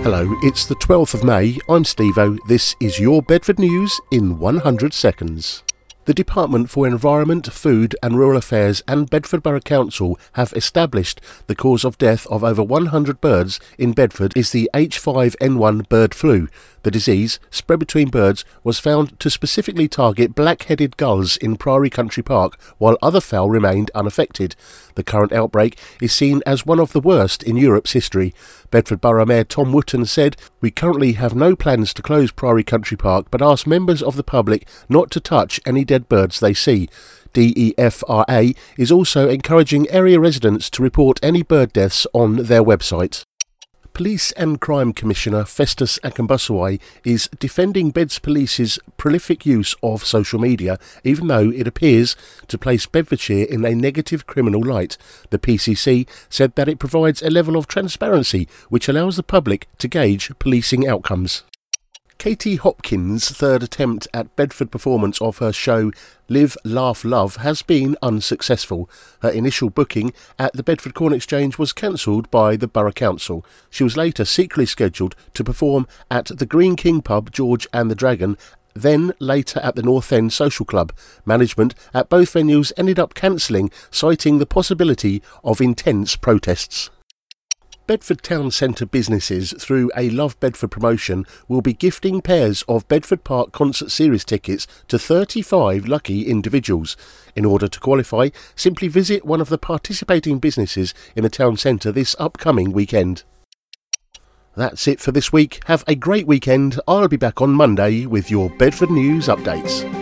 Hello, it's the 12th of May, I'm Steve-O, this is your Bedford News in 100 seconds. The Department for Environment, Food and Rural Affairs and Bedford Borough Council have established the cause of death of over 100 birds in Bedford is the H5N1 bird flu. The disease, spread between birds, was found to specifically target black-headed gulls in Priory Country Park, while other fowl remained unaffected. The current outbreak is seen as one of the worst in Europe's history. Bedford Borough Mayor Tom Wootton said, "We currently have no plans to close Priory Country Park, but ask members of the public not to touch any dead birds they see." DEFRA is also encouraging area residents to report any bird deaths on their website. Police and Crime Commissioner Festus Akambusawai is defending Beds Police's prolific use of social media, even though it appears to place Bedfordshire in a negative criminal light. The PCC said that it provides a level of transparency which allows the public to gauge policing outcomes. Katie Hopkins' third attempt at Bedford performance of her show Live, Laugh, Love has been unsuccessful. Her initial booking at the Bedford Corn Exchange was cancelled by the Borough Council. She was later secretly scheduled to perform at the Green King pub, George and the Dragon, then later at the North End Social Club. Management at both venues ended up cancelling, citing the possibility of intense protests. Bedford Town Centre businesses, through a Love Bedford promotion, will be gifting pairs of Bedford Park Concert Series tickets to 35 lucky individuals. In order to qualify, simply visit one of the participating businesses in the town centre this upcoming weekend. That's it for this week. Have a great weekend. I'll be back on Monday with your Bedford News updates.